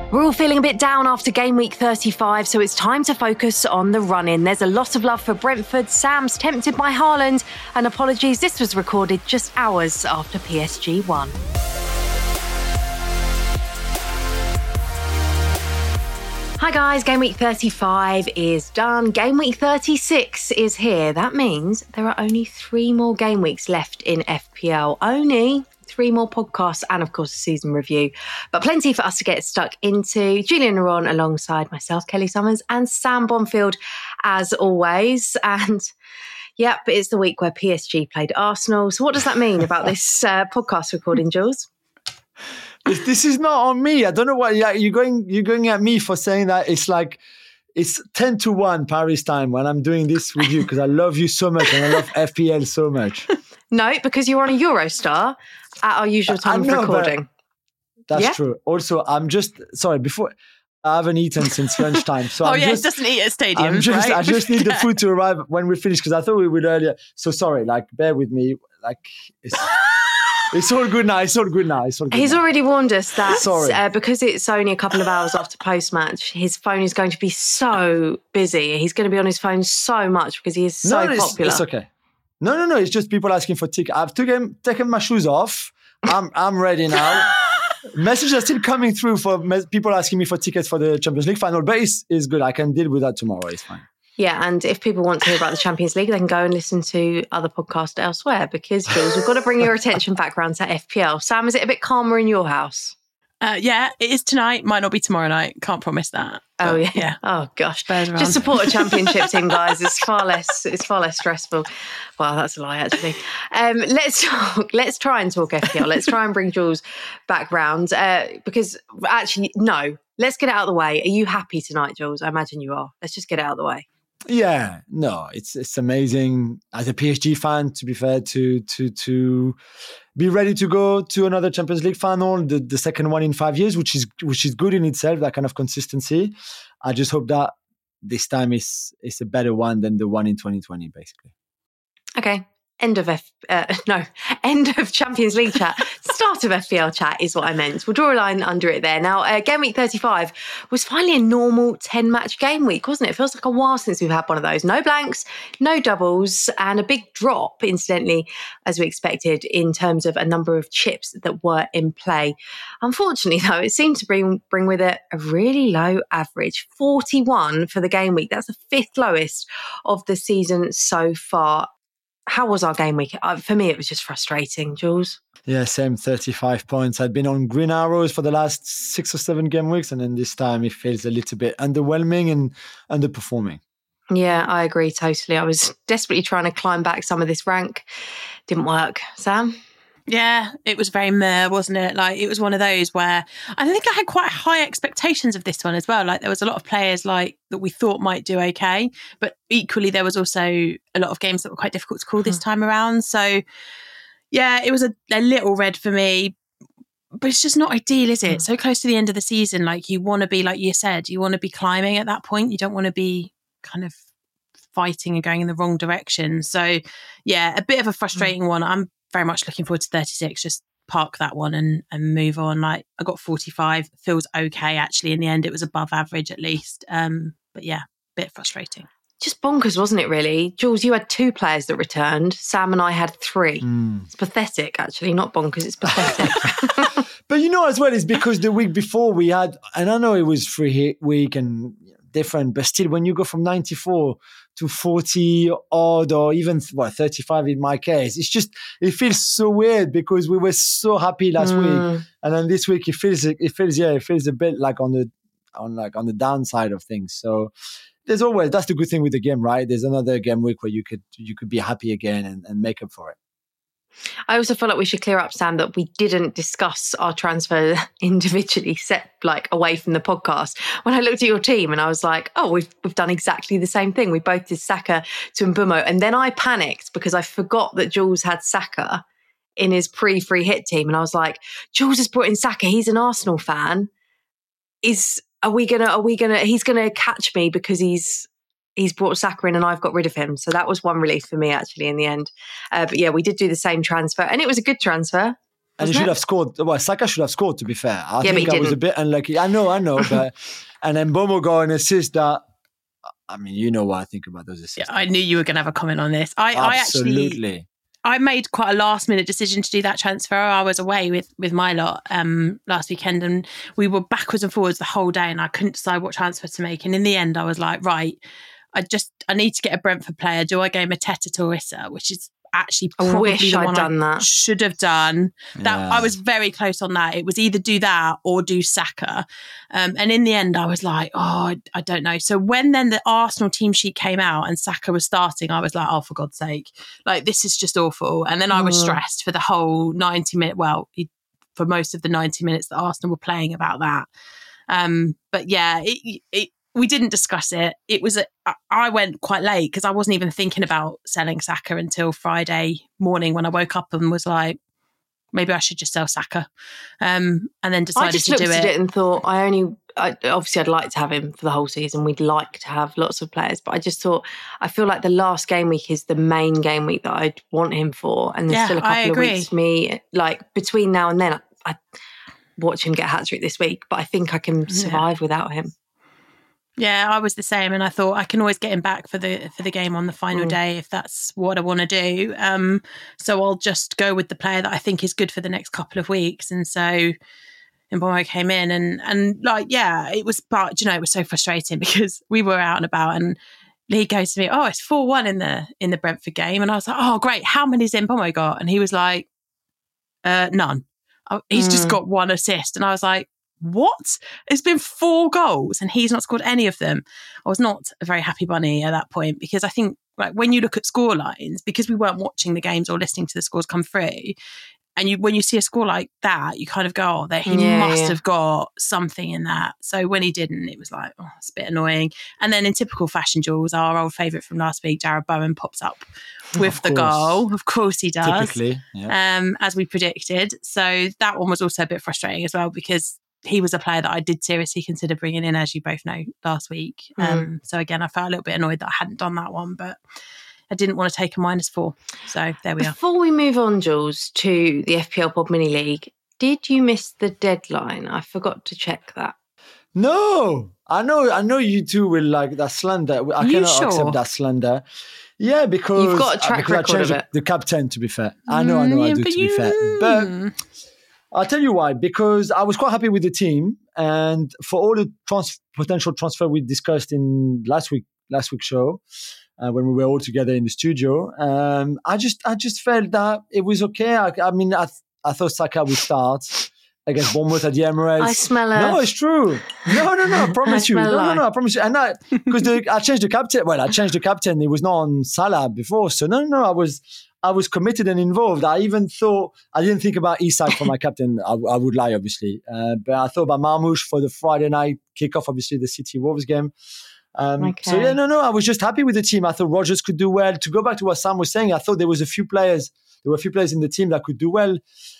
We're all feeling a bit down after game week 35, so it's time to focus on the run-in. There's a lot of love for Brentford. Sam's tempted by Haaland. And apologies, this was recorded just hours after PSG won. Hi guys, game week 35 is done. Game week 36 is here. That means there are only 3 more game weeks left in FPL. Only 3 more podcasts and, of course, a season review. But plenty for us to get stuck into. Julian Naron alongside myself, Kelly Summers, and Sam Bonfield, as always. And, yep, it's the week where PSG played Arsenal. So what does that mean about this podcast recording, Jules? This is not on me. I don't know why you're going at me for saying that. It's like it's 10-1 Paris time when I'm doing this with you because I love you so much and I love FPL so much. No, because you're on a Eurostar at our usual time of recording. That's true. Also, I'm just sorry. Before I haven't eaten since lunchtime, so it doesn't eat at stadiums. Right? I just need the food to arrive when we finish because I thought we would earlier. So sorry. Like, bear with me. Like It's all good now. He's already warned us that because it's only a couple of hours after post-match, his phone is going to be so busy. He's going to be on his phone so much because he is so popular. It's okay. No. It's just people asking for tickets. I've taken my shoes off. I'm ready now. Messages are still coming through for people asking me for tickets for the Champions League final, but it's good. I can deal with that tomorrow. It's fine. Yeah, and if people want to hear about the Champions League, they can go and listen to other podcasts elsewhere because, Jules, we've got to bring your attention back round to FPL. Sam, is it a bit calmer in your house? Yeah, it is tonight. Might not be tomorrow night. Can't promise that. Oh, yeah. Oh, gosh. Just support a championship team, guys. It's far less stressful. Well, that's a lie, actually. Let's try and talk FPL. Let's try and bring Jules back round because, actually, no. Let's get it out of the way. Are you happy tonight, Jules? I imagine you are. Let's just get it out of the way. Yeah, no, it's amazing as a PSG fan. To be fair, to be ready to go to another Champions League final, the second one in 5 years, which is good in itself. That kind of consistency. I just hope that this time is a better one than the one in 2020, basically. Okay. End of Champions League chat. Start of FPL chat is what I meant. We'll draw a line under it there. Now, game week 35 was finally a normal 10-match game week, wasn't it? It feels like a while since we've had one of those. No blanks, no doubles, and a big drop, incidentally, as we expected, in terms of a number of chips that were in play. Unfortunately, though, it seemed to bring with it a really low average. 41 for the game week. That's the 5th lowest of the season so far. How was our game week? For me, it was just frustrating, Jules. Yeah, same, 35 points. I'd been on green arrows for the last 6 or 7 game weeks, and then this time it feels a little bit underwhelming and underperforming. Yeah, I agree totally. I was desperately trying to climb back some of this rank. Didn't work. Sam? Yeah, it was very meh, wasn't it? Like, it was one of those where I think I had quite high expectations of this one as well. Like, there was a lot of players like that we thought might do okay, but equally there was also a lot of games that were quite difficult to call this time around. So, yeah, it was a little red for me, but it's just not ideal, is it? So close to the end of the season, like you want to be, like you said, you want to be climbing at that point. You don't want to be kind of fighting and going in the wrong direction. So, yeah, a bit of a frustrating one. I'm very much looking forward to 36. Just park that one and move on. Like, I got 45. Feels okay, actually. In the end, it was above average at least. But yeah, a bit frustrating. Just bonkers, wasn't it, really? Jules, you had 2 players that returned. Sam and I had 3. It's pathetic, actually. Not bonkers, it's pathetic. But as well, it's because the week before we had, and I know it was free hit week and different, but still, when you go from 94 to 40 odd or even 35 in my case, it feels so weird because we were so happy last week, and then this week it feels a bit like on the downside of things. So that's the good thing with the game, right? There's another game week where you could be happy again and make up for it. I also feel like we should clear up, Sam, that we didn't discuss our transfer individually, set like away from the podcast. When I looked at your team and I was like, oh, we've done exactly the same thing. We both did Saka to Mbeumo. And then I panicked because I forgot that Jules had Saka in his pre-free hit team. And I was like, Jules has brought in Saka. He's an Arsenal fan. He's gonna catch me because he's brought Saka in and I've got rid of him. So that was one relief for me, actually, in the end. But yeah, we did do the same transfer and it was a good transfer. And he should have scored. Well, Saka should have scored, to be fair. I think I was a bit unlucky. I know. But and then Bomo got an assist that, I mean, you know what I think about those assists. Yeah, I knew you were going to have a comment on this. Absolutely. I made quite a last minute decision to do that transfer. I was away with my lot last weekend, and we were backwards and forwards the whole day, and I couldn't decide what transfer to make. And in the end, I was like, right, I need to get a Brentford player. Do I go Mateta to Issa, which is actually probably the one I should have done. That I was very close on that. It was either do that or do Saka. And in the end, I was like, I don't know. So when then the Arsenal team sheet came out and Saka was starting, I was like, oh, for God's sake, like this is just awful. And then I was stressed for the whole 90 minute. Well, for most of the 90 minutes that Arsenal were playing about that. But yeah, we didn't discuss it. I went quite late because I wasn't even thinking about selling Saka until Friday morning when I woke up and was like, maybe I should just sell Saka. And then decided to do it. I just looked at it and thought, obviously I'd like to have him for the whole season. We'd like to have lots of players, but I just thought, I feel like the last game week is the main game week that I'd want him for. And there's still a couple of weeks for me, like between now and then, I watch him get a hat-trick this week, but I think I can survive without him. Yeah, I was the same, and I thought I can always get him back for the game on the final day if that's what I want to do. So I'll just go with the player that I think is good for the next couple of weeks. And so Mbeumo came in, and like, yeah, it was. But it was so frustrating because we were out and about, and Lee goes to me, "Oh, it's 4-1 in the Brentford game," and I was like, "Oh, great! How many's Mbeumo got?" And he was like, "None. He's just got one assist," and I was like, what? It's been 4 goals and he's not scored any of them. I was not a very happy bunny at that point because I think when you look at score lines, because we weren't watching the games or listening to the scores come through, and when you see a score like that, you kind of go, he must have got something in that. So when he didn't, it was like, oh, it's a bit annoying. And then in typical fashion, Jules, our old favourite from last week, Jarrod Bowen, pops up with the goal. Of course he does. Typically, yeah. As we predicted. So that one was also a bit frustrating as well because he was a player that I did seriously consider bringing in, as you both know, last week. So again, I felt a little bit annoyed that I hadn't done that one, but I didn't want to take a -4. So there we are. Before we move on, Jules, to the FPL Pod Mini League, did you miss the deadline? I forgot to check that. No, I know you two will like that slander. I cannot accept that slander. Yeah, because you've got a track record of it. The captain, to be fair. I know I do, to be fair. But I'll tell you why, because I was quite happy with the team, and for all the potential transfer we discussed in last week's show, when we were all together in the studio, I just felt that it was okay. I mean, I thought Saka would start against Bournemouth at the Emirates. I smell it. No, it's true. No, I promise you. No, I promise you. And because I changed the captain. Well, I changed the captain. It was not on Salah before, so no, I was committed and involved. I even thought, I didn't think about Isak for my captain. I would lie, obviously. But I thought about Marmoush for the Friday night kickoff, obviously, the City Wolves game. So, yeah, no, I was just happy with the team. I thought Rodgers could do well. To go back to what Sam was saying, I thought there were a few players in the team that could do well.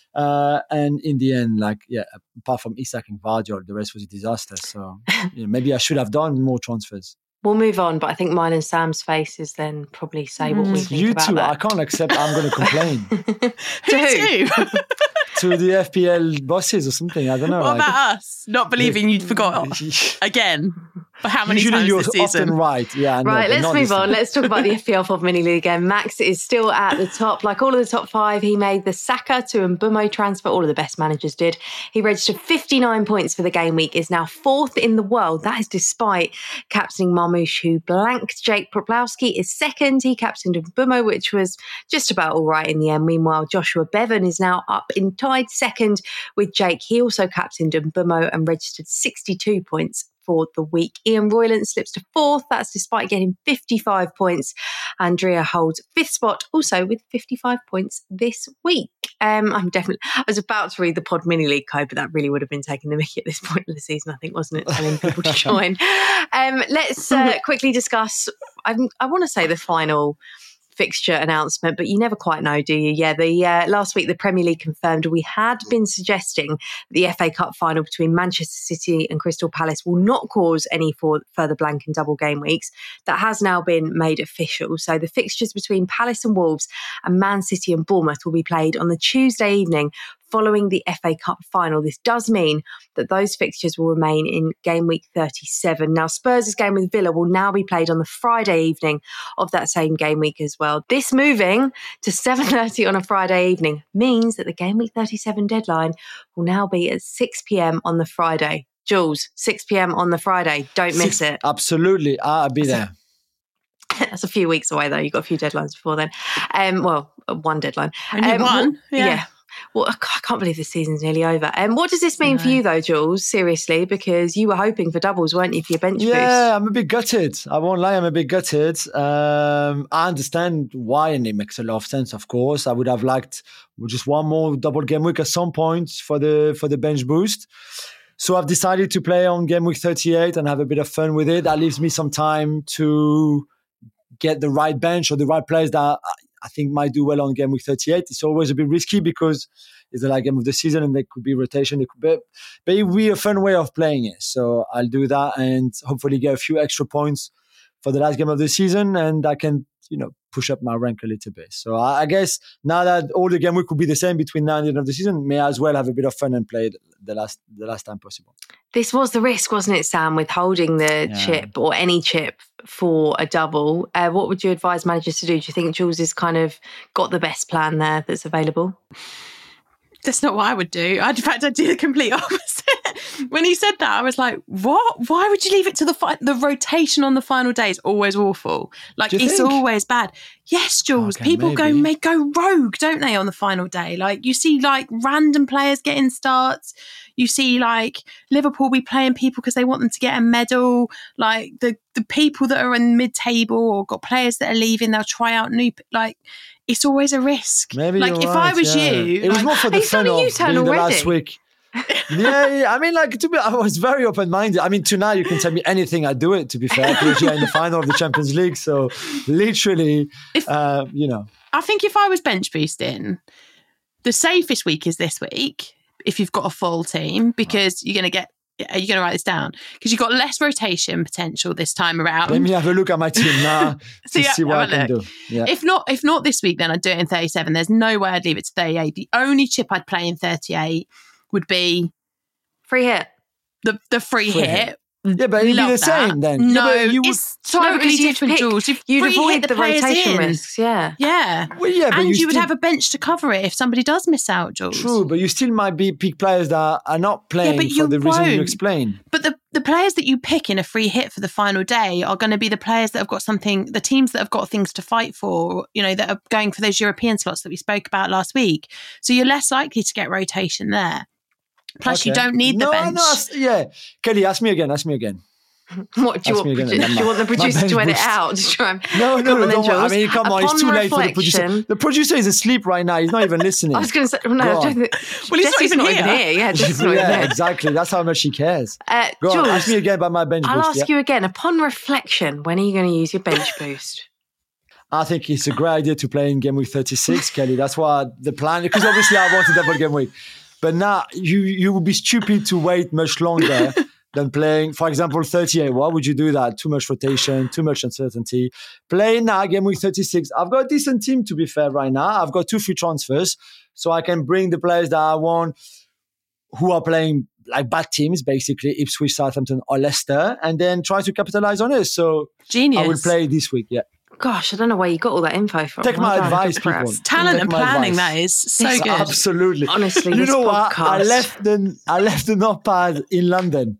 And in the end, apart from Isak and Vardiol, the rest was a disaster. So maybe I should have done more transfers. We'll move on, but I think mine and Sam's faces then probably say what we think about that. You two, I can't accept. I'm going to complain. To who? To the FPL bosses or something. I don't know. What about us? Not believing you'd forgot again. For how many Usually times you're this season? Often right. Yeah. Right, let's move on. Let's talk about the FPL Pod Mini League again. Max is still at the top. Like all of the top 5, he made the Saka to Mbeumo transfer. All of the best managers did. He registered 59 points for the game week, is now 4th in the world. That is despite captaining Marmoush, who blanked. Jake Proplowski is 2nd. He captained Mbeumo, which was just about all right in the end. Meanwhile, Joshua Bevan is now up in tied 2nd with Jake. He also captained Mbeumo and registered 62 points for the week. Ian Royland slips to 4th. That's despite getting 55 points. Andrea holds 5th spot, also with 55 points this week. I was about to read the Pod Mini League code, but that really would have been taking the mickey at this point of the season, I think, wasn't it? Telling people to join. Let's quickly discuss, I want to say the final fixture announcement, but you never quite know, do you? Yeah, last week the Premier League confirmed we had been suggesting the FA Cup final between Manchester City and Crystal Palace will not cause any further blank and double game weeks. That has now been made official. So the fixtures between Palace and Wolves and Man City and Bournemouth will be played on the Tuesday evening following the FA Cup final. This does mean that those fixtures will remain in game week 37. Now, Spurs' game with Villa will now be played on the Friday evening of that same game week as well. This moving to 7:30 on a Friday evening means that the game week 37 deadline will now be at 6 p.m. on the Friday. Jules, 6 p.m. on the Friday. Don't miss it. Absolutely. I'll be there. That's a few weeks away, though. You've got a few deadlines before then. One deadline. Only one? Yeah. Well, I can't believe this season's nearly over. What does this mean for you, though, Jules? Seriously, because you were hoping for doubles, weren't you, for your bench boost? Yeah, I'm a bit gutted. I won't lie, I'm a bit gutted. I understand why, and it makes a lot of sense, of course. I would have liked just one more double game week at some point for the bench boost. So I've decided to play on game week 38 and have a bit of fun with it. That leaves me some time to get the right bench or the right players that I think might do well on game week 38. It's always a bit risky because it's the last game of the season and there could be rotation. But it will be a fun way of playing it. So I'll do that and hopefully get a few extra points for the last game of the season, and I can, push up my rank a little bit. So I guess now that all the game week will be the same between now and the end of the season, may as well have a bit of fun and play it the last time possible. This was the risk, wasn't it, Sam, with holding the chip or any chip for a double? What would you advise managers to do? Do you think Jules has kind of got the best plan there that's available? That's not what I would do. In fact, I'd do the complete opposite. When he said that, I was like, what? Why would you leave it to the rotation on the final day is always awful. Like, it's always bad. Yes, Jules. Okay, people go rogue, don't they, on the final day? Like, you see, like, random players getting starts. You see, like, Liverpool be playing people because they want them to get a medal. Like, the people that are in mid-table or got players that are leaving, they'll try out new... Like, it's always a risk. Maybe like, if I was you... It was more for the fun of being the last week. Yeah. I mean, I was very open-minded. I mean, tonight you can tell me anything, I'd do it, to be fair. PSG are in the final of the Champions League. So, literally, I think if I was bench boosting, the safest week is this week, if you've got a full team, because you're going to write this down? Because you've got less rotation potential this time around. Let me have a look at my team now to see what I can do. Yeah. If not this week, then I'd do it in 37. There's no way I'd leave it to 38. The only chip I'd play in 38 would be free hit. The free hit. Yeah, but it'd be the same then. No, it's totally different, Jules. You'd avoid the rotation risks, yeah. Yeah. Well, yeah, but and you would have a bench to cover it if somebody does miss out, Jules. True, but you still might pick players that are not playing for the reason you explained. But the players that you pick in a free hit for the final day are going to be the players that have got the teams that have got things to fight for, that are going for those European slots that we spoke about last week. So you're less likely to get rotation there. Plus, you don't need the bench. Kelly, ask me again. What do you want? Do you want the producer to edit out? To try and no, don't worry. I mean, come on, it's too late for the producer. The producer is asleep right now. He's not even listening. I was going to say, no, well, he's not even here. Yeah, Jesse's not even here. Exactly. That's how much he cares. Go Jules, on, ask me again about my bench boost. I'll ask you again. Upon reflection, when are you going to use your bench boost? I think it's a great idea to play in game week 36, Kelly. That's what the plan, because obviously I want a double game week. But now you would be stupid to wait much longer than playing, for example, 38. Why would you do that? Too much rotation, too much uncertainty. Playing now, game week 36. I've got a decent team, to be fair, right now. I've got 2 free transfers, so I can bring the players that I want who are playing like bad teams, basically Ipswich, Southampton, or Leicester, and then try to capitalize on it. So genius. I will play this week, yeah. Gosh, I don't know where you got all that info from. Take my advice, people. Talent and planning, that is so good. Absolutely. Honestly, you know what? I left the notepad in London.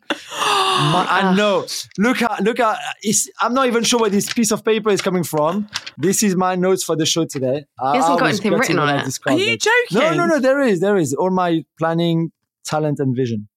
I know. Look at. I'm not even sure where this piece of paper is coming from. This is my notes for the show today. He hasn't got anything written on it. Are you joking? No. There is all my planning, talent, and vision.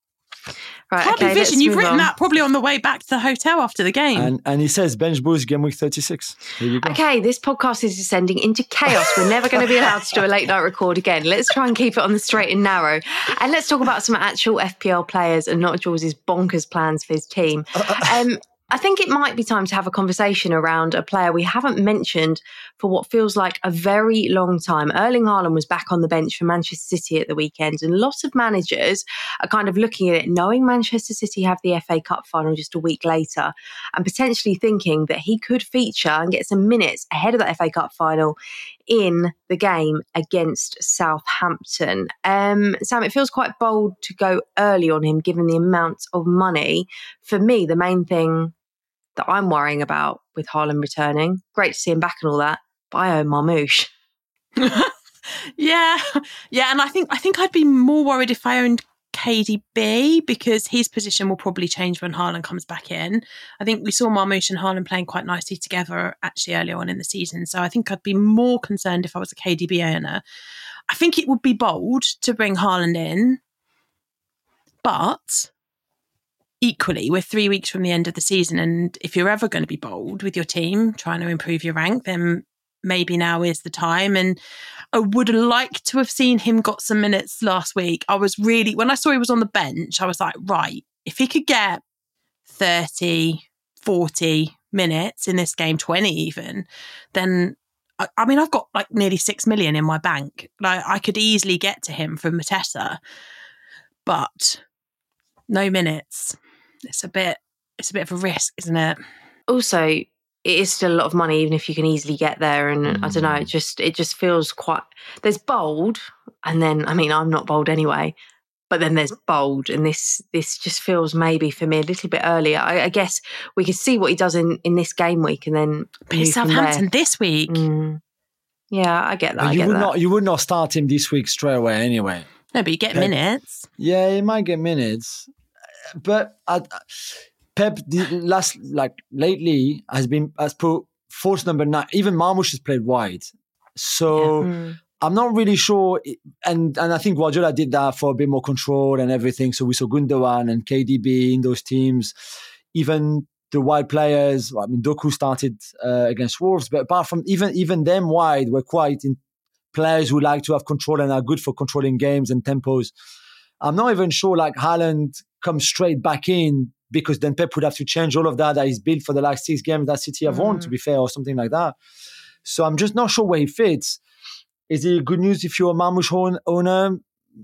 Right, Can't be vision. You've written that probably on the way back to the hotel after the game. And he says bench boost game week 36. Here you go. Okay, this podcast is descending into chaos. We're never going to be allowed to do a late night record again. Let's try and keep it on the straight and narrow. And let's talk about some actual FPL players and not Jules's bonkers plans for his team. I think it might be time to have a conversation around a player we haven't mentioned for what feels like a very long time. Erling Haaland was back on the bench for Manchester City at the weekend, and lots of managers are kind of looking at it, knowing Manchester City have the FA Cup final just a week later, and potentially thinking that he could feature and get some minutes ahead of that FA Cup final in the game against Southampton. Sam, it feels quite bold to go early on him given the amount of money. For me, the main thing that I'm worrying about with Haaland returning, great to see him back and all that, but I own Marmoush. Yeah, and I think I'd be more worried if I owned KDB because his position will probably change when Haaland comes back in. I think we saw Marmoush and Haaland playing quite nicely together actually earlier on in the season, so I think I'd be more concerned if I was a KDB owner. I think it would be bold to bring Haaland in, but equally, we're 3 weeks from the end of the season, and if you're ever going to be bold with your team, trying to improve your rank, then maybe now is the time. And I would like to have seen him got some minutes last week. I was really, when I saw he was on the bench, I was like, right, if he could get 30, 40 minutes in this game, 20 even, then, I mean, I've got like nearly 6 million in my bank. Like I could easily get to him from Mateta, but no minutes. It's a bit of a risk, isn't it? Also, it is still a lot of money, even if you can easily get there. And I don't know, it just feels quite. There's bold, and then I'm not bold anyway, but then there's bold, and this just feels maybe for me a little bit earlier. I guess we could see what he does in this game week, and then but it's Southampton this week. Yeah, I get that. But you would not start him this week straight away anyway. No, but you get minutes. Yeah, he might get minutes. But Pep lately has put false number 9. Even Marmoush has played wide, so I'm not really sure. And I think Guardiola did that for a bit more control and everything. So we saw Gundogan and KDB in those teams. Even the wide players. I mean, Doku started against Wolves, but apart from even them wide were quite in players who like to have control and are good for controlling games and tempos. I'm not even sure like Haaland comes straight back in because then Pep would have to change all of that he's built for the last 6 games that City have won, to be fair, or something like that. So I'm just not sure where he fits. Is it good news if you're a Marmoush owner?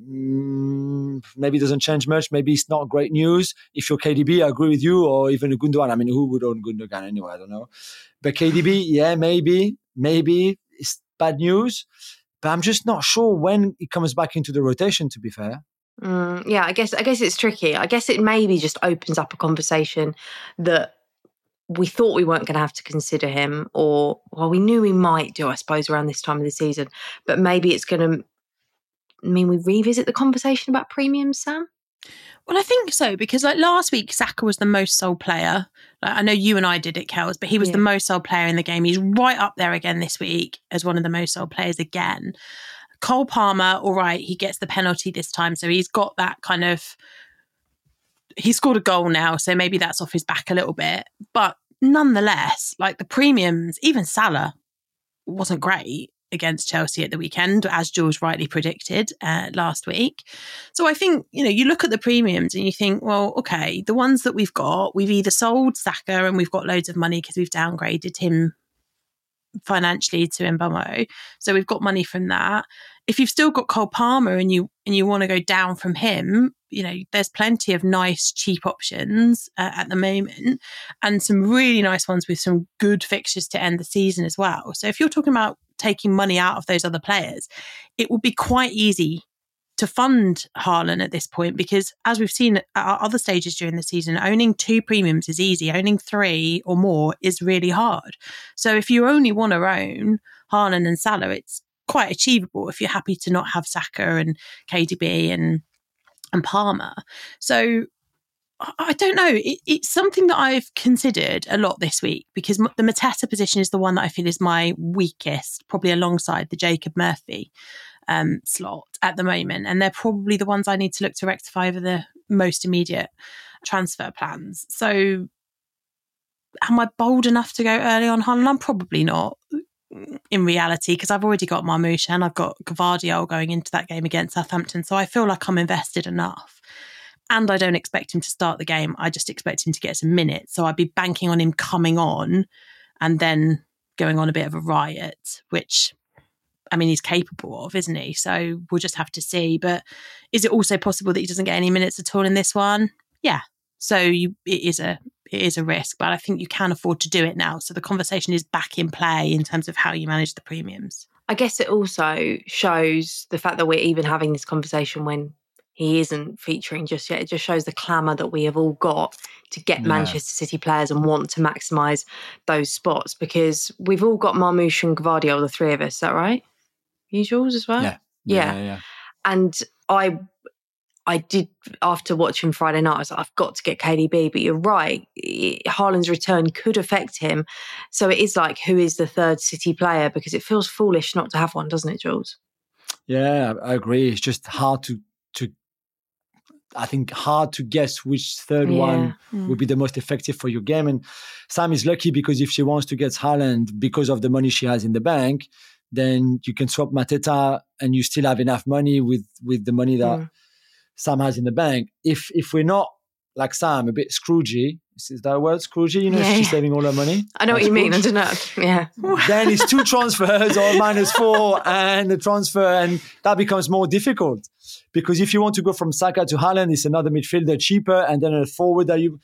Maybe it doesn't change much. Maybe it's not great news. If you're KDB, I agree with you, or even a Gundogan. I mean, who would own Gundogan anyway? I don't know. But KDB, yeah, maybe it's bad news. But I'm just not sure when he comes back into the rotation, to be fair. Yeah, I guess it's tricky. I guess it maybe just opens up a conversation that we thought we weren't going to have to consider him, or we knew we might do, I suppose, around this time of the season. But maybe it's going to mean we revisit the conversation about premiums, Sam? Well, I think so, because like last week, Saka was the most sold player. Like, I know you and I did it, Kels, but he was the most sold player in the game. He's right up there again this week as one of the most sold players again. Cole Palmer, all right, he gets the penalty this time, so he's got that kind of... He scored a goal now, so maybe that's off his back a little bit. But nonetheless, like the premiums, even Salah wasn't great against Chelsea at the weekend, as Jules rightly predicted last week. So I think, you look at the premiums and you think, well, okay, the ones that we've got, we've either sold Saka and we've got loads of money because we've downgraded him financially to Mbeumo, so we've got money from that. If you've still got Cole Palmer and you want to go down from him, there's plenty of nice cheap options at the moment, and some really nice ones with some good fixtures to end the season as well. So if you're talking about taking money out of those other players, it will be quite easy to fund Haaland at this point, because as we've seen at other stages during the season, owning 2 premiums is easy. Owning 3 or more is really hard. So if you only want to own Haaland and Salah, it's quite achievable if you're happy to not have Saka and KDB and Palmer. So I don't know. It's something that I've considered a lot this week, because the Mateta position is the one that I feel is my weakest, probably alongside the Jacob Murphy slot at the moment. And they're probably the ones I need to look to rectify over the most immediate transfer plans. So am I bold enough to go early on Haaland? I'm probably not, in reality, because I've already got Marmoush and I've got Gvardiol going into that game against Southampton. So I feel like I'm invested enough. And I don't expect him to start the game. I just expect him to get some minutes. So I'd be banking on him coming on and then going on a bit of a riot, which, I mean, he's capable of, isn't he? So we'll just have to see. But is it also possible that he doesn't get any minutes at all in this one? Yeah. So it is a risk, but I think you can afford to do it now. So the conversation is back in play in terms of how you manage the premiums. I guess it also shows the fact that we're even having this conversation when he isn't featuring just yet. It just shows the clamour that we have all got to get Manchester City players and want to maximise those spots, because we've all got Marmoush and Gvardiol, the three of us. Is that right? Usuals as well? Yeah. And I did, after watching Friday night, I was like, I've got to get KDB, but you're right. Haaland's return could affect him. So it is like, who is the third City player? Because it feels foolish not to have one, doesn't it, Jules? Yeah, I agree. It's just hard to guess which third one would be the most effective for your game. And Sam is lucky because if she wants to get Haaland because of the money she has in the bank, then you can swap Mateta and you still have enough money with the money that Sam has in the bank. If we're not like Sam, a bit Scroogey, is that a word, Scroogey? You know, she's saving all her money. I know what you mean. I don't know. Yeah. Then it's 2 transfers or -4 and the transfer, and that becomes more difficult. Because if you want to go from Saka to Haaland, it's another midfielder cheaper, and then a forward that you.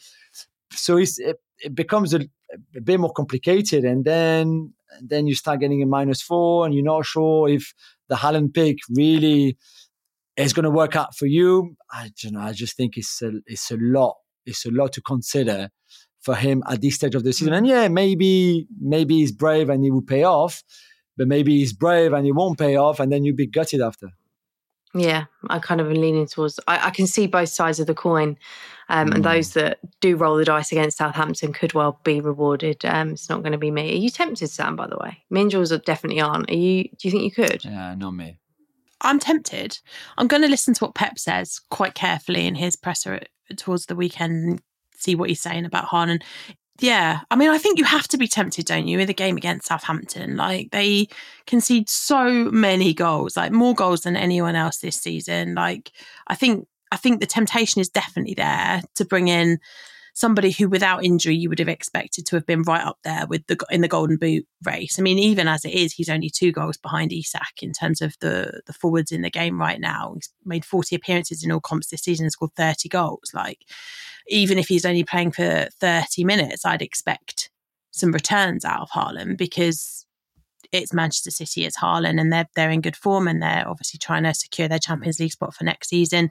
So it becomes a bit more complicated, and then you start getting a -4, and you're not sure if the Haaland pick really is going to work out for you. I just think it's a lot. It's a lot to consider for him at this stage of the season. And yeah, maybe he's brave and he will pay off, but maybe he's brave and he won't pay off, and then you'll be gutted after. Yeah, I kind of am leaning towards. I can see both sides of the coin, and those that do roll the dice against Southampton could well be rewarded. It's not going to be me. Are you tempted, Sam? By the way, me and Jules definitely aren't. Are you? Do you think you could? Yeah, not me. I'm tempted. I'm going to listen to what Pep says quite carefully in his presser towards the weekend and see what he's saying about Haaland. Yeah, I mean, I think you have to be tempted, don't you, in the game against Southampton? Like, they concede so many goals, like more goals than anyone else this season. Like, I think the temptation is definitely there to bring in somebody who, without injury, you would have expected to have been right up there with in the Golden Boot race. I mean, even as it is, he's only 2 goals behind Isak in terms of the forwards in the game right now. He's made 40 appearances in all comps this season and scored 30 goals. Like, even if he's only playing for 30 minutes, I'd expect some returns out of Haaland, because it's Manchester City, it's Haaland, and they're in good form, and they're obviously trying to secure their Champions League spot for next season.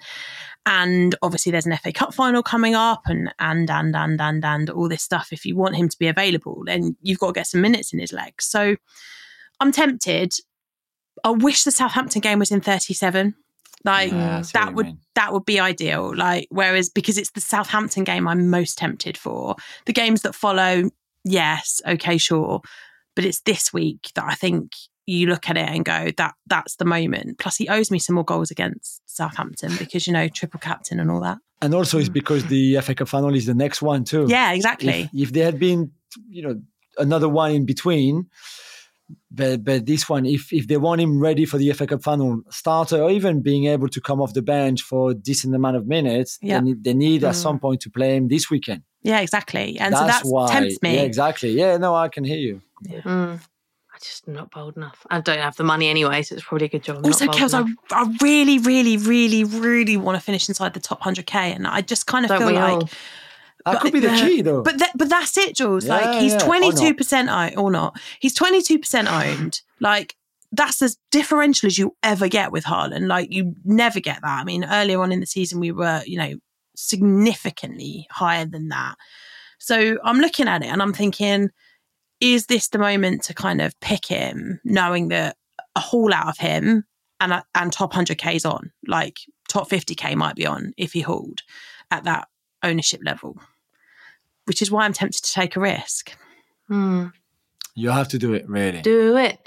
And obviously there's an FA Cup final coming up and all this stuff. If you want him to be available, then you've got to get some minutes in his legs. So I'm tempted. I wish the Southampton game was in 37. Like, that would be ideal. Like, whereas, because it's the Southampton game I'm most tempted for. The games that follow, yes, okay, sure. But it's this week that I think you look at it and go, that's the moment. Plus, he owes me some more goals against Southampton because, triple captain and all that. And also it's because the FA Cup final is the next one too. Yeah, exactly. If there had been, another one in between, but this one, if they want him ready for the FA Cup final starter, or even being able to come off the bench for a decent amount of minutes, they need at some point to play him this weekend. Yeah, exactly. And that's why tempts me. Yeah, exactly. Yeah, no, I can hear you. Yeah. I'm just not bold enough. I don't have the money anyway, so it's probably a good job. Also, Kels, I really, really, really, really want to finish inside the top 100k, and I just kind of feel like that could be the key, though. But that's it, Jules. Like, he's 22% owned, or not. He's 22% owned. Like, that's as differential as you ever get with Haaland. Like, you never get that. I mean, earlier on in the season, we were, significantly higher than that. So I'm looking at it and I'm thinking, is this the moment to kind of pick him, knowing that a haul out of him and top 100k is on, like top 50k might be on if he hauled at that ownership level, which is why I'm tempted to take a risk. You have to do it, really. Do it.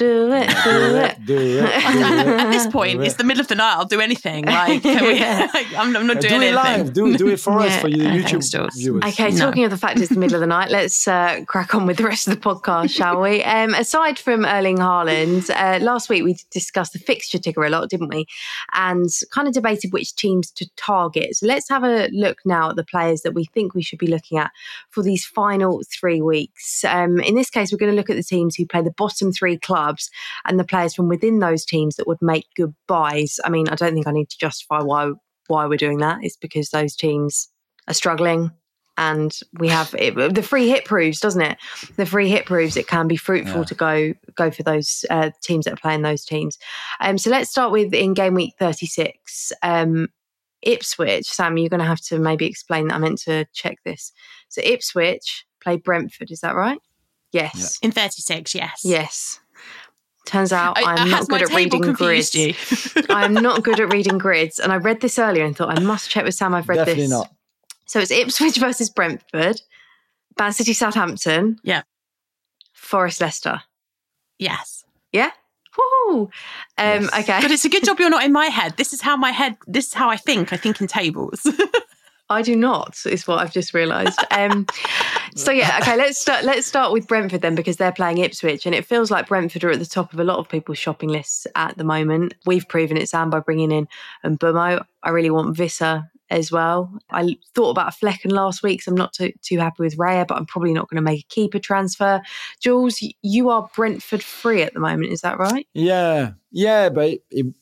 At this point, it's the middle of the night. I'll do anything. Like, I'm not doing anything. Live. Do it for us, for your YouTube viewers. Okay, talking of the fact it's the middle of the night, let's crack on with the rest of the podcast, shall we? Aside from Erling Haaland, last week we discussed the fixture ticker a lot, didn't we? And kind of debated which teams to target. So let's have a look now at the players that we think we should be looking at for these final 3 weeks. In this case, we're going to look at the teams who play the bottom 3 clubs and the players from within those teams that would make good buys. I mean, I don't think I need to justify why we're doing that. It's because those teams are struggling and we have the free hit proves, doesn't it? The free hit proves it can be fruitful to go for those teams that are playing those teams. So let's start with in game week 36. Ipswich, Sam, you're going to have to maybe explain that. I meant to check this. So Ipswich played Brentford, is that right? Yes. In 36, yes. Yes. Turns out I'm not good at reading grids. I'm not good at reading grids. And I read this earlier and thought I must check with Sam I've read Definitely this. not. So it's Ipswich versus Brentford, Man City Southampton. Yeah. Forest Leicester. Yes. Yeah? Woohoo! Yes. Okay. But it's a good job you're not in my head. This is how I think. I think in tables. I do not, is what I've just realised. So yeah, okay, let's start with Brentford then, because they're playing Ipswich, and it feels like Brentford are at the top of a lot of people's shopping lists at the moment. We've proven it, Sam, by bringing in Mbeumo. I really want Visser as well. I thought about Flecken last week, so I'm not too happy with Raya, but I'm probably not going to make a keeper transfer. Jules, you are Brentford free at the moment, is that right? Yeah, but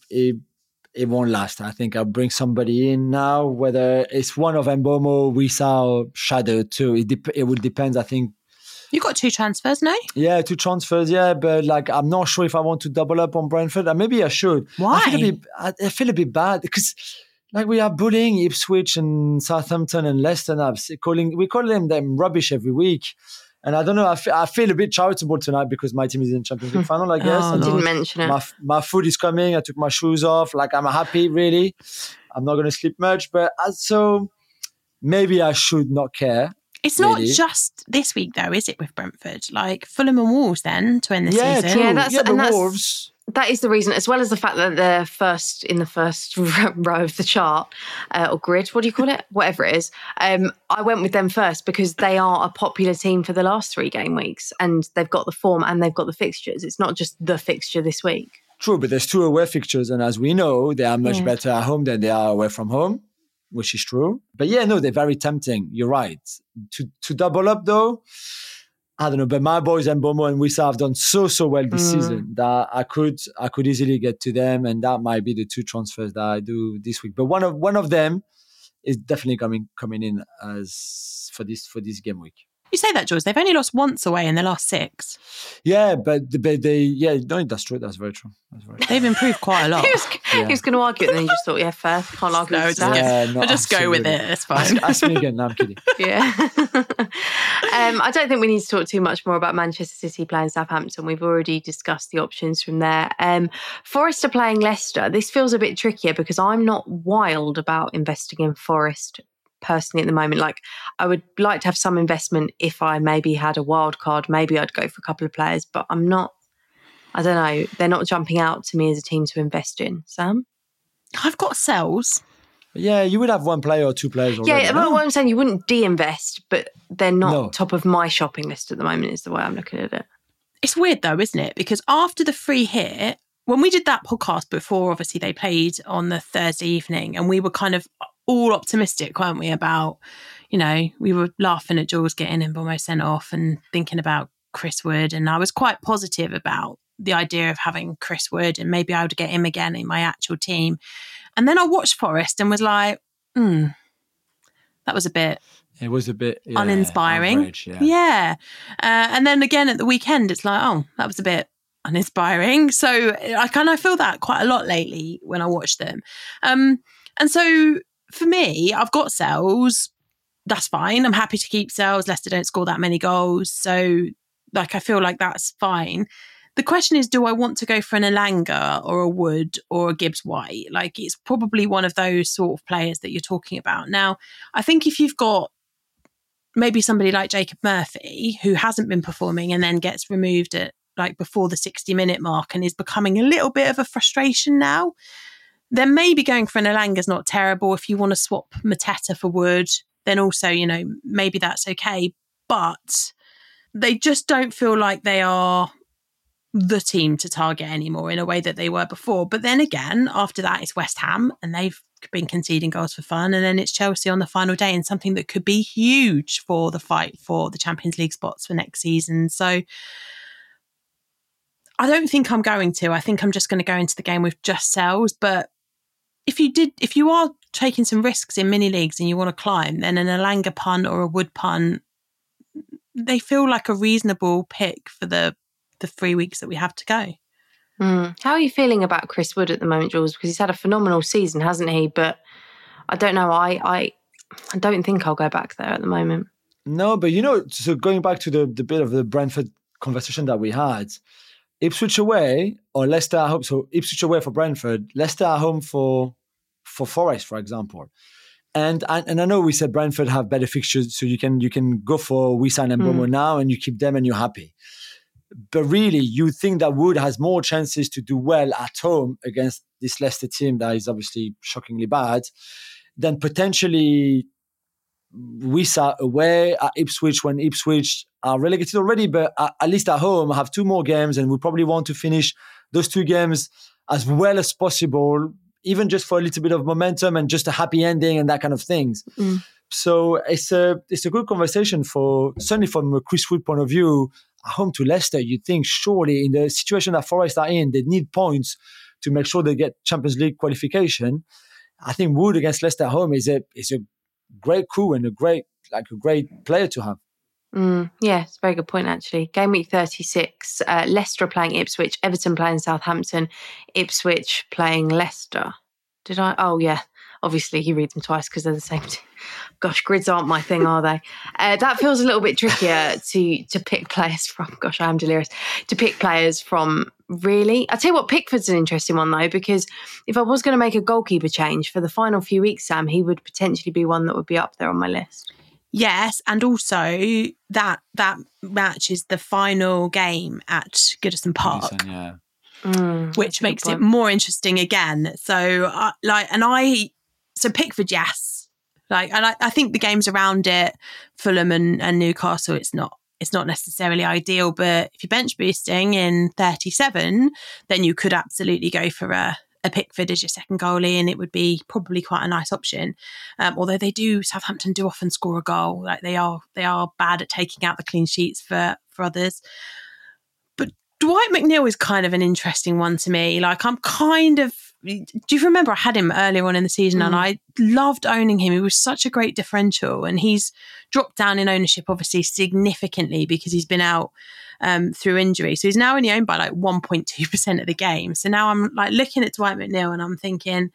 it won't last. I think I'll bring somebody in now, whether it's one of Mbeumo, Wissa, or Shadow too. It would depend, I think. You got 2 transfers, no? Yeah, 2 transfers, yeah, but like I'm not sure if I want to double up on Brentford. Maybe I should. Why? I feel a bit bad because like we are bullying Ipswich and Southampton and Leicester now. We call them rubbish every week. And I don't know, I feel a bit charitable tonight because my team is in Champions League final, I guess. I didn't mention it. My food is coming. I took my shoes off. Like, I'm happy, really. I'm not going to sleep much. But so maybe I should not care. It's not just this week, though, is it, with Brentford? Like, Fulham and Wolves, then, to end the season. True. Yeah, that's Wolves. That is the reason, as well as the fact that they're first in the first row of the chart or grid, what do you call it? Whatever it is. I went with them first because they are a popular team for the last 3 game weeks, and they've got the form and they've got the fixtures. It's not just the fixture this week. True, but there's 2 away fixtures, and as we know, they are much better at home than they are away from home, which is true. But yeah, no, they're very tempting. You're right. To double up, though, I don't know, but my boys Mbeumo and Wissa have done so well this season that I could easily get to them, and that might be the 2 transfers that I do this week. But one of them is definitely coming in as for this game week. You say that, George. They've only lost once away in the last 6. Yeah, but no, that's true. That's very true. They've improved quite a lot. He was going to argue it, and then he just thought, yeah, fair. Can't argue with that. I'll just go with it. It's fine. Ask me again. No, I'm kidding. Yeah. I don't think we need to talk too much more about Manchester City playing Southampton. We've already discussed the options from there. Forest are playing Leicester. This feels a bit trickier because I'm not wild about investing in Forest personally at the moment. Like, I would like to have some investment if I maybe had a wild card. Maybe I'd go for a couple of players, but I'm not. I don't know. They're not jumping out to me as a team to invest in. Sam? I've got Sells. Yeah, you would have 1 player or 2 players already. Yeah, but what I'm saying, you wouldn't de-invest, but they're not top of my shopping list at the moment, is the way I'm looking at it. It's weird though, isn't it? Because after the free hit, when we did that podcast before, obviously they played on the Thursday evening, and we were kind of all optimistic, weren't we, about, we were laughing at Jules getting Mbeumo sent off and thinking about Chris Wood, and I was quite positive about the idea of having Chris Wood, and maybe I would get him again in my actual team. And then I watched Forest and was like, that was a bit... It was a bit uninspiring. Average, And then again at the weekend, it's like, that was a bit uninspiring. So I kind of feel that quite a lot lately when I watch them. And so for me, I've got Sells. That's fine. I'm happy to keep Sells. Leicester don't score that many goals. So I feel like that's fine. The question is, do I want to go for an Elanga or a Wood or a Gibbs White? Like, it's probably one of those sort of players that you're talking about. Now, I think if you've got maybe somebody like Jacob Murphy, who hasn't been performing and then gets removed at before the 60-minute mark and is becoming a little bit of a frustration now, then maybe going for an Elanga is not terrible. If you want to swap Mateta for Wood, then also, maybe that's okay. But they just don't feel like they are the team to target anymore in a way that they were before. But then again, after that, it's West Ham, and they've been conceding goals for fun. And then it's Chelsea on the final day, and something that could be huge for the fight for the Champions League spots for next season. So I don't think I'm going to. I think I'm just going to go into the game with just Sells. But if you are taking some risks in mini leagues and you want to climb, then an Elanga punt or a Wood punt, they feel like a reasonable pick for the 3 weeks that we have to go. How are you feeling about Chris Wood at the moment, Jules? Because he's had a phenomenal season, hasn't he? But I don't know. I don't think I'll go back there at the moment. No, but so going back to the bit of the Brentford conversation that we had, Ipswich away or Leicester at home. So Ipswich away for Brentford, Leicester at home for Forest, for example. And I know we said Brentford have better fixtures, so you can go for Wissam and Mbeumo now, and you keep them and you're happy. But really, you think that Wood has more chances to do well at home against this Leicester team that is obviously shockingly bad than potentially Wissam away at Ipswich when Ipswich are relegated already, but at least at home have 2 more games, and we probably want to finish those 2 games as well as possible, even just for a little bit of momentum and just a happy ending and that kind of things. So it's a good conversation certainly from a Chris Wood point of view. At home to Leicester, you'd think surely in the situation that Forest are in, they need points to make sure they get Champions League qualification. I think Wood against Leicester at home is a great coup and a great player to have. Yeah, it's a very good point, actually. Game week 36, Leicester are playing Ipswich, Everton playing Southampton, Ipswich playing Leicester. Did I? Oh, yeah. Obviously, you read them twice because they're the same team. Gosh, grids aren't my thing, are they? That feels a little bit trickier to pick players from. Gosh, I am delirious. To pick players from, really. I tell you what, Pickford's an interesting one, though, because if I was going to make a goalkeeper change for the final few weeks, Sam, he would potentially be one that would be up there on my list. Yes, and also that match is the final game at Goodison Park. Which makes it more interesting again. So, so Pickford, yes. I think the games around it, Fulham and Newcastle, it's not necessarily ideal. But if you're bench boosting in 37, then you could absolutely go for a Pickford as your second goalie, and it would be probably quite a nice option. Although Southampton do often score a goal. Like they are bad at taking out the clean sheets for others. But Dwight McNeil is kind of an interesting one to me. Do you remember I had him earlier on in the season and I loved owning him. He was such a great differential, and he's dropped down in ownership obviously significantly because he's been out through injury. So he's now only owned by 1.2% of the game. So now I'm looking at Dwight McNeil and I'm thinking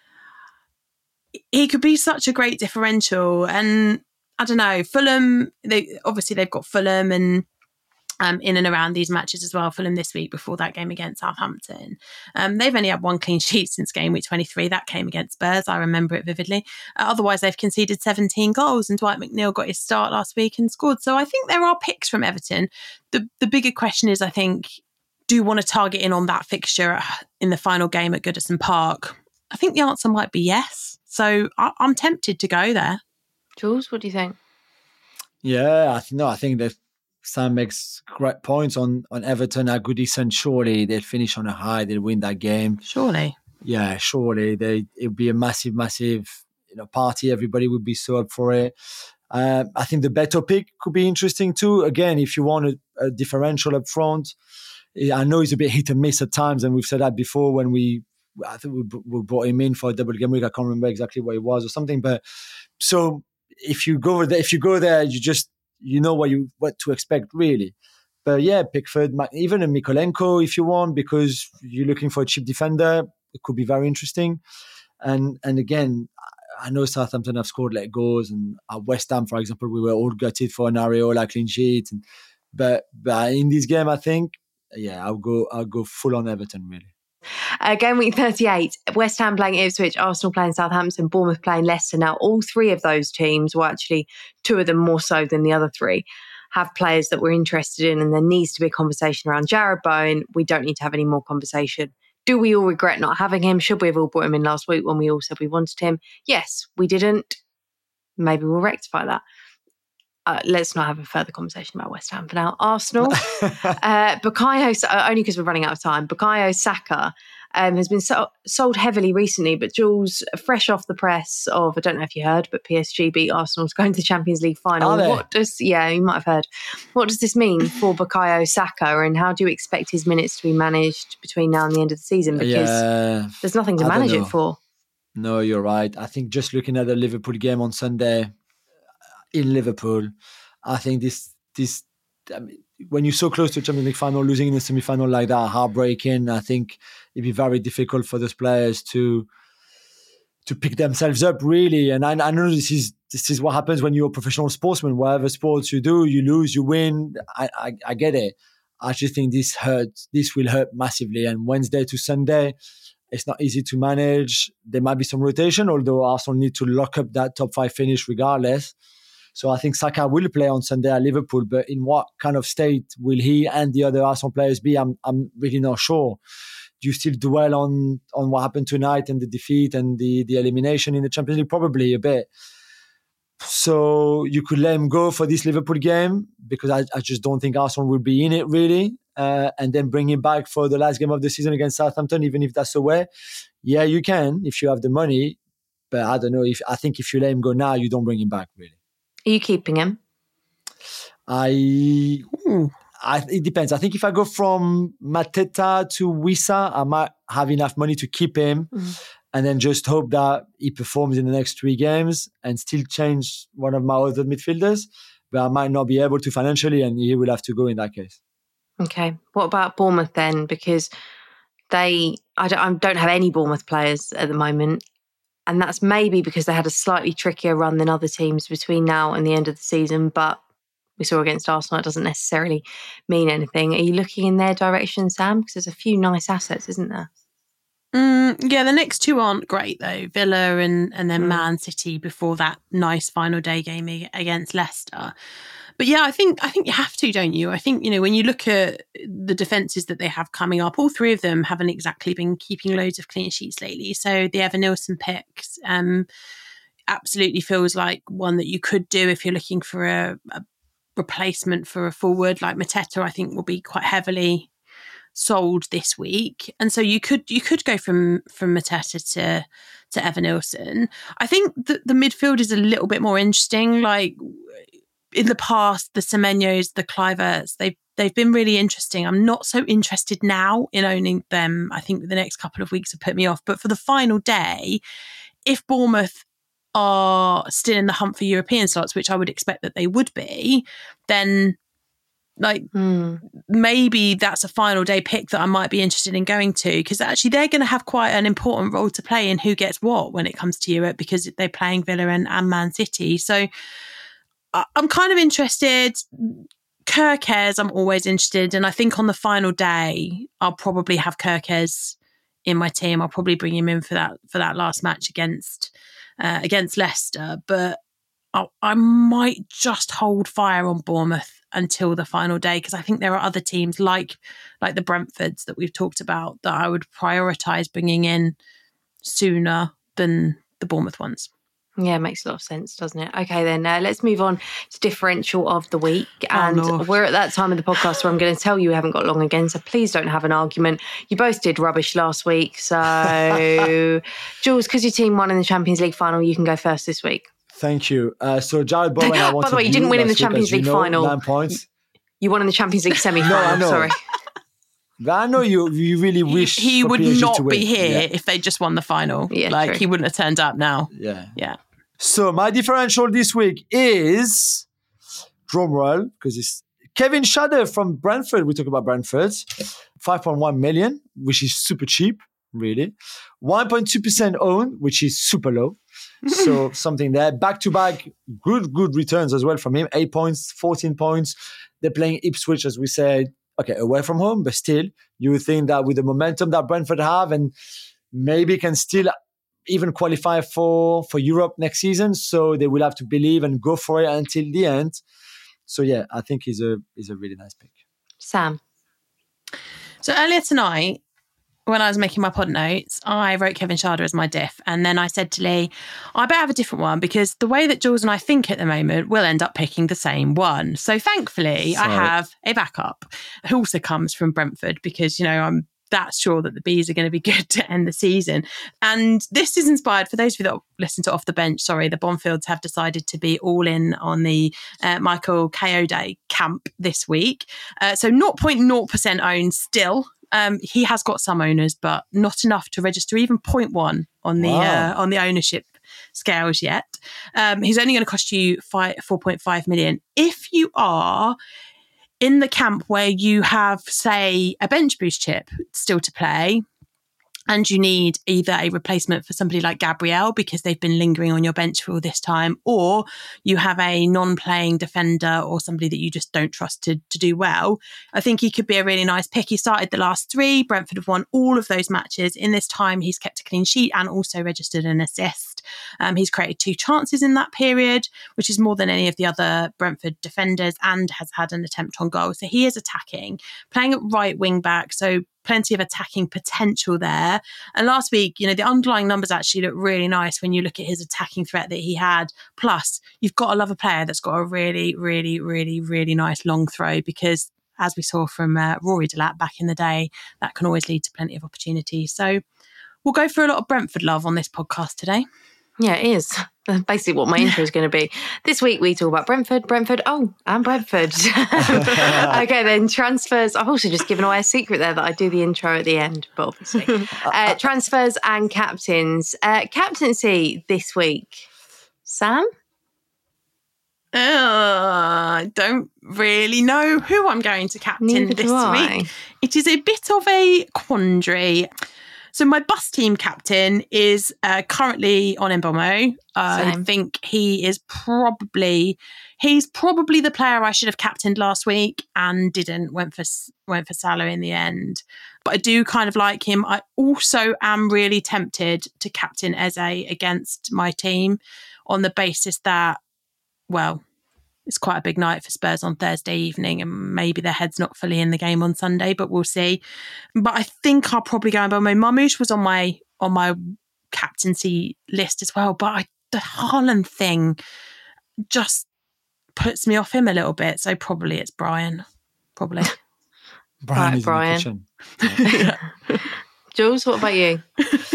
he could be such a great differential. And I don't know, Fulham, they've got Fulham and in and around these matches as well. Fulham this week before that game against Southampton. They've only had 1 clean sheet since game week 23. That came against Spurs. I remember it vividly. Otherwise, they've conceded 17 goals, and Dwight McNeil got his start last week and scored. So I think there are picks from Everton. The bigger question is, I think, do you want to target in on that fixture in the final game at Goodison Park? I think the answer might be yes. So I'm tempted to go there. Jules, what do you think? Yeah, I think that Sam makes great points on Everton at Goodison. Surely they'll finish on a high. They'll win that game. Surely. Yeah, surely. It would be a massive, massive party. Everybody would be so up for it. I think the Beto pick could be interesting too. Again, if you want a differential up front, I know it's a bit hit and miss at times, and we've said that before when I think we brought him in for a double game week. I can't remember exactly what it was or something. But so if you go there, you know what to expect really. But yeah, Pickford, even a Mykolenko if you want, because you're looking for a cheap defender, it could be very interesting. And again, I know Southampton have scored late goals, and at West Ham, for example, we were all gutted for an Areola clean sheet. But in this game, I think, yeah, I'll go full on Everton really. Game week 38, West Ham playing Ipswich, Arsenal playing Southampton, Bournemouth playing Leicester. Now, all 3 of those teams, well, actually 2 of them more so than the other 3, have players that we're interested in, and there needs to be a conversation around Jarrod Bowen. We don't need to have any more conversation. Do we all regret not having him? Should we have all brought him in last week when we all said we wanted him? Yes, we didn't. Maybe we'll rectify that. Let's not have a further conversation about West Ham for now. Arsenal, Bukayo, only because we're running out of time. Bukayo Saka has been sold heavily recently, but Jules, fresh off the press of, I don't know if you heard, but PSG beat Arsenal to go into the Champions League final. You might have heard. What does this mean for Bukayo Saka, and how do you expect his minutes to be managed between now and the end of the season? Because there's nothing to manage it for. No, you're right. I think just looking at the Liverpool game on Sunday in Liverpool, I think this I mean, when you're so close to a Champions League final, losing in the semi-final like that, heartbreaking. I think it'd be very difficult for those players to pick themselves up, really. And I know this is what happens when you're a professional sportsman. Whatever sports you do, you lose, you win. I get it. I just think this hurts. This will hurt massively. And Wednesday to Sunday, it's not easy to manage. There might be some rotation, although Arsenal need to lock up that top 5 finish regardless. So I think Saka will play on Sunday at Liverpool, but in what kind of state will he and the other Arsenal players be? I'm really not sure. Do you still dwell on what happened tonight and the defeat and the elimination in the Champions League? Probably a bit. So you could let him go for this Liverpool game because I just don't think Arsenal will be in it really. And then bring him back for the last game of the season against Southampton, even if that's away. Yeah, you can if you have the money. But I don't know. I think if you let him go now, you don't bring him back really. Are you keeping him? It depends. I think if I go from Mateta to Wissa, I might have enough money to keep him and then just hope that he performs in the next 3 games and still change one of my other midfielders. But I might not be able to financially and he will have to go in that case. Okay. What about Bournemouth then? Because I don't have any Bournemouth players at the moment. And that's maybe because they had a slightly trickier run than other teams between now and the end of the season. But we saw against Arsenal, it doesn't necessarily mean anything. Are you looking in their direction, Sam? Because there's a few nice assets, isn't there? Yeah, the next 2 aren't great though. Villa and then Man City before that nice final day game against Leicester. But yeah, I think you have to, don't you? I think, when you look at the defences that they have coming up, all 3 of them haven't exactly been keeping loads of clean sheets lately. So the Evanilson pick absolutely feels like one that you could do if you're looking for a replacement for a forward. Like Mateta, I think will be quite heavily sold this week. And so you could go from Mateta to Evanilson. I think that the midfield is a little bit more interesting. Like, in the past, the Semenyos, the Kluiverts, they've been really interesting. I'm not so interested now in owning them. I think the next couple of weeks have put me off. But for the final day, if Bournemouth are still in the hunt for European slots, which I would expect that they would be, then maybe that's a final day pick that I might be interested in going to, because actually they're going to have quite an important role to play in who gets what when it comes to Europe, because they're playing Villa and Man City. So I'm kind of interested. Kerkez, I'm always interested. And I think on the final day, I'll probably have Kerkez in my team. I'll probably bring him in for that last match against Leicester. But I might just hold fire on Bournemouth until the final day, because I think there are other teams like the Brentfords that we've talked about that I would prioritise bringing in sooner than the Bournemouth ones. Yeah, it makes a lot of sense, doesn't it? Okay, then let's move on to differential of the week. And we're at that time of the podcast where I'm going to tell you we haven't got long again, so please don't have an argument. You both did rubbish last week. So, Jules, because your team won in the Champions League final, you can go first this week. Thank you. So, Jared Bowen, I wanted by the way, you didn't win in the Champions League final. 9 points. You won in the Champions League semi-final, I know. Sorry. I know you really wish he would PSG not to be win. here if they just won the final. Yeah, true. He wouldn't have turned up now. Yeah. So my differential this week is, drumroll, because it's Kevin Schade from Brentford. We talk about Brentford. 5.1 million, which is super cheap, really. 1.2% owned, which is super low. So something there. Back-to-back, good returns as well from him. 8 points, 14 points. They're playing Ipswich, as we said. Okay, away from home, but still, you would think that with the momentum that Brentford have and maybe can still even qualify for Europe next season. So they will have to believe and go for it until the end. So yeah, I think he's a really nice pick. Sam. So earlier tonight, when I was making my pod notes, I wrote Kevin Schade as my diff. And then I said to Lee, I better have a different one, because the way that Jules and I think at the moment, we'll end up picking the same one. So thankfully, I have a backup who also comes from Brentford, because, I'm that sure that the Bees are going to be good to end the season. And this is inspired, for those of you that listen to Off the Bench, the Bonfields have decided to be all in on the Michael Kayode camp this week. So 0.0% owned still. He has got some owners, but not enough to register even 0.1 on the ownership scales yet. He's only going to cost you 4.5 million. If you are in the camp where you have, say, a bench boost chip still to play, and you need either a replacement for somebody like Gabriel because they've been lingering on your bench for all this time, or you have a non-playing defender or somebody that you just don't trust to do well, I think he could be a really nice pick. He started the last 3. Brentford have won all of those matches. In this time, he's kept a clean sheet and also registered an assist. He's created 2 chances in that period, which is more than any of the other Brentford defenders, and has had an attempt on goal. So he is attacking, playing at right wing back. So plenty of attacking potential there. And last week, the underlying numbers actually look really nice when you look at his attacking threat that he had. Plus, you've got to love a player that's got a really, really, really, really nice long throw, because as we saw from Rory Delap back in the day, that can always lead to plenty of opportunities. So we'll go for a lot of Brentford love on this podcast today. Yeah, it is. Basically what my intro is going to be. This week we talk about Brentford, and Brentford. Okay, then transfers. I've also just given away a secret there that I do the intro at the end, but obviously. Transfers and captains. Captaincy this week. Sam? I don't really know who I'm going to captain this week. It is a bit of a quandary. So my bus team captain is currently on Mbeumo. I think he's probably the player I should have captained last week and didn't. Went for Salah in the end. But I do kind of like him. I also am really tempted to captain Eze against my team on the basis that, well, it's quite a big night for Spurs on Thursday evening, and maybe their head's not fully in the game on Sunday, but we'll see. But I think I'll probably go Mbeumo. Marmoush was on my captaincy list as well, but the Haaland thing just puts me off him a little bit. So probably it's Brian. Probably. Brian is Brian. In the kitchen. Jules, what about you?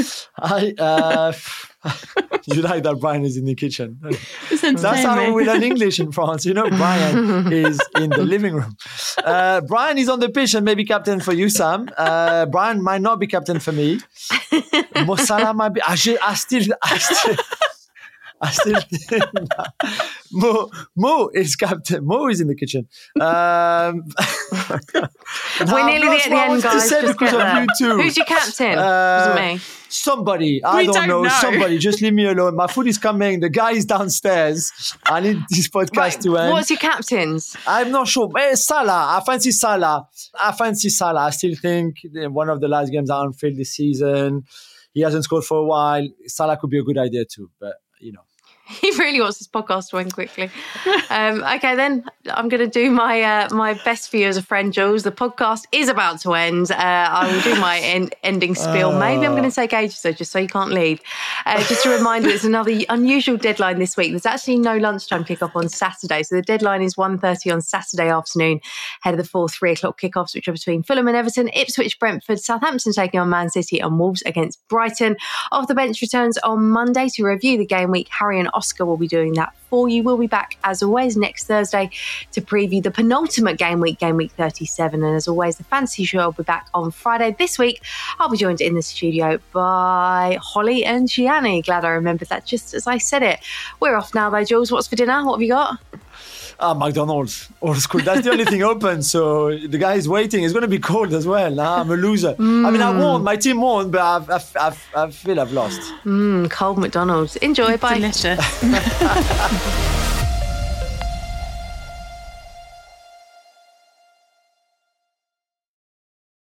You like that Brian is in the kitchen. That's how we learn English in France. Brian is in the living room. Brian is on the pitch and maybe captain for you, Sam. Brian might not be captain for me. Mo Salah might be. I still think that Mo is captain. Mo is in the kitchen. We're nearly at the end, guys. Just get there. Who's your captain? Wasn't me. Somebody. I don't know. Somebody. Just leave me alone. My food is coming. The guy is downstairs. I need this podcast to end. What's your captains? I'm not sure. Salah. I fancy Salah. I still think one of the last games at Anfield this season. He hasn't scored for a while. Salah could be a good idea too, but He really wants this podcast to end quickly. Okay, then I'm going to do my best for you as a friend, Jules. The podcast is about to end. I will do my ending spiel. Maybe I'm going to take ages, though, just so you can't leave. Just a reminder, it's another unusual deadline this week. There's actually no lunchtime kickoff on Saturday. So the deadline is 1:30 on Saturday afternoon, ahead of the 4 3:00 kickoffs, which are between Fulham and Everton, Ipswich, Brentford, Southampton taking on Man City, and Wolves against Brighton. Off the bench returns on Monday to review the game week. Harry and Oscar will be doing that for you. We'll be back, as always, next Thursday to preview the penultimate game week 37. And as always, the Fantasy Show will be back on Friday. This week, I'll be joined in the studio by Holly and Gianni. Glad I remembered that just as I said it. We're off now, though, Jules. What's for dinner? What have you got? McDonald's. Old school. That's the only thing open. So the guy is waiting. It's going to be cold as well. I'm a loser. I mean, I won. My team won, but I feel I've lost. Cold McDonald's. Enjoy. Bye. Delicious.